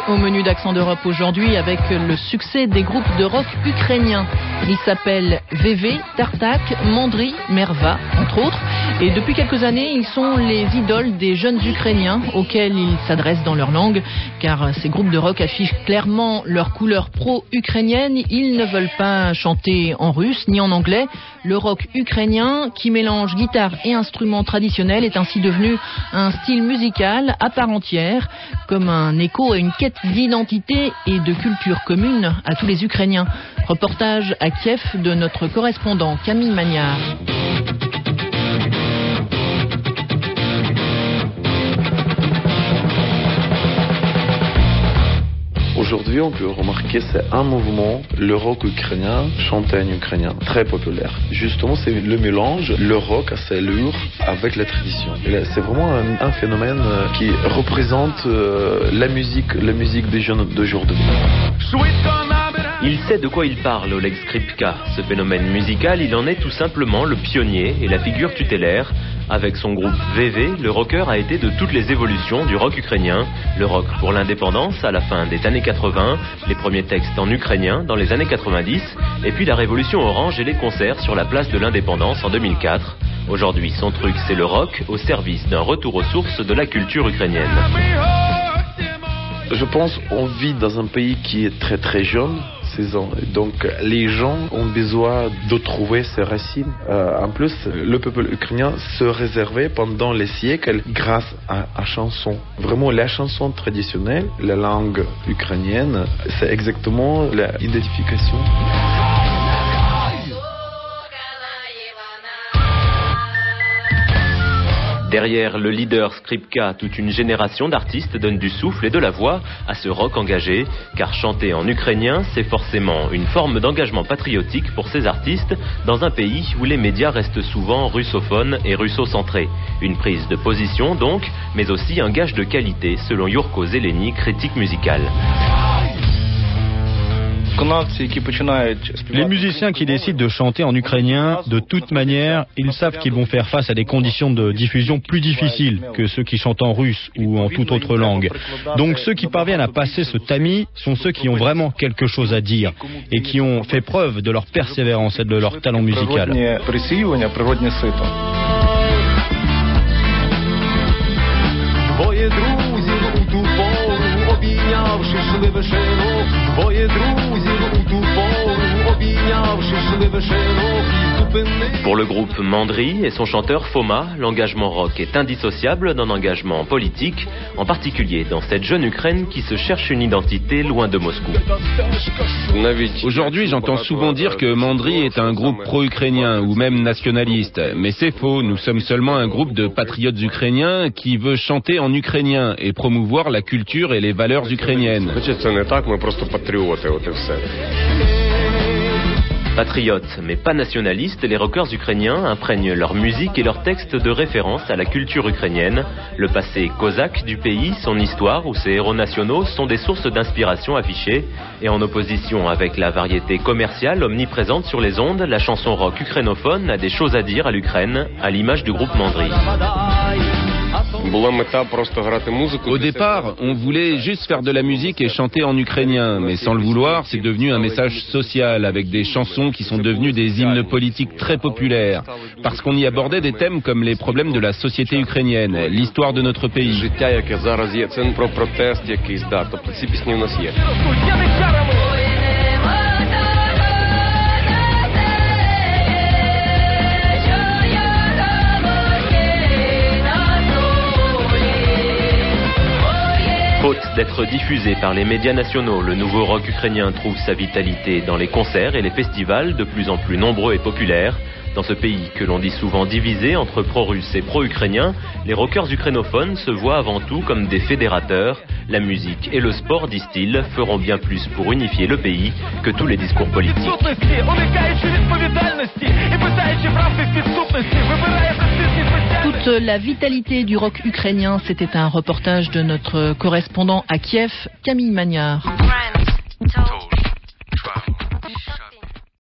au menu d'Accent d'Europe aujourd'hui avec le succès des groupes de rock ukrainiens. Ils s'appellent VV, Tartak, Mandry, Merva, entre autres. Et depuis quelques années, ils sont les idoles des jeunes Ukrainiens auxquels ils s'adressent dans leur langue. Car ces groupes de rock affichent clairement leur couleur pro-ukrainienne. Ils ne veulent pas chanter en russe ni en anglais. Le rock ukrainien, qui mélange guitare et instruments traditionnels, est ainsi devenu un style musical à part entière, comme un écho à une quête d'identité et de culture commune à tous les Ukrainiens. Reportage à Kiev de notre correspondant Camille Magnard. Aujourd'hui, on peut remarquer que c'est un mouvement, le rock ukrainien, chanté en ukrainien, très populaire. Justement, c'est le mélange, le rock assez lourd avec la tradition. C'est vraiment un phénomène qui représente la musique des jeunes d'aujourd'hui. Il sait de quoi il parle, Oleg Skripka. Ce phénomène musical, il en est tout simplement le pionnier et la figure tutélaire. Avec son groupe VV, le rocker a été de toutes les évolutions du rock ukrainien. Le rock pour l'indépendance à la fin des années 80, les premiers textes en ukrainien dans les années 90, et puis la révolution orange et les concerts sur la place de l'indépendance en 2004. Aujourd'hui, son truc, c'est le rock au service d'un retour aux sources de la culture ukrainienne. Je pense qu'on vit dans un pays qui est très très jeune. Donc les gens ont besoin de trouver ses racines. En plus, le peuple ukrainien se réservait pendant les siècles grâce à la chanson. Vraiment, la chanson traditionnelle, la langue ukrainienne, c'est exactement l'identification. Derrière le leader Skripka, toute une génération d'artistes donne du souffle et de la voix à ce rock engagé, car chanter en ukrainien, c'est forcément une forme d'engagement patriotique pour ces artistes dans un pays où les médias restent souvent russophones et russocentrés. Une prise de position donc, mais aussi un gage de qualité selon Yurko Zeleny, critique musicale. Les musiciens qui décident de chanter en ukrainien, de toute manière, ils savent qu'ils vont faire face à des conditions de diffusion plus difficiles que ceux qui chantent en russe ou en toute autre langue. Donc ceux qui parviennent à passer ce tamis sont ceux qui ont vraiment quelque chose à dire et qui ont fait preuve de leur persévérance et de leur talent musical. Pour le groupe Mandry et son chanteur Foma, l'engagement rock est indissociable d'un engagement politique, en particulier dans cette jeune Ukraine qui se cherche une identité loin de Moscou. Aujourd'hui, j'entends souvent dire que Mandry est un groupe pro-ukrainien ou même nationaliste. Mais c'est faux, nous sommes seulement un groupe de patriotes ukrainiens qui veut chanter en ukrainien et promouvoir la culture et les valeurs ukrainiennes. Patriotes, mais pas nationalistes, les rockers ukrainiens imprègnent leur musique et leurs textes de référence à la culture ukrainienne. Le passé cosaque du pays, son histoire ou ses héros nationaux sont des sources d'inspiration affichées. Et en opposition avec la variété commerciale omniprésente sur les ondes, la chanson rock ukrainophone a des choses à dire à l'Ukraine, à l'image du groupe Mandry. Au départ, on voulait juste faire de la musique et chanter en ukrainien, mais sans le vouloir, c'est devenu un message social avec des chansons qui sont devenues des hymnes politiques très populaires, parce qu'on y abordait des thèmes comme les problèmes de la société ukrainienne, l'histoire de notre pays. Faute d'être diffusé par les médias nationaux, le nouveau rock ukrainien trouve sa vitalité dans les concerts et les festivals de plus en plus nombreux et populaires. Dans ce pays que l'on dit souvent divisé entre pro-russes et pro-ukrainiens, les rockers ukrainophones se voient avant tout comme des fédérateurs. La musique et le sport, disent-ils, feront bien plus pour unifier le pays que tous les discours politiques. Toute la vitalité du rock ukrainien, c'était un reportage de notre correspondant à Kiev, Camille Magnard.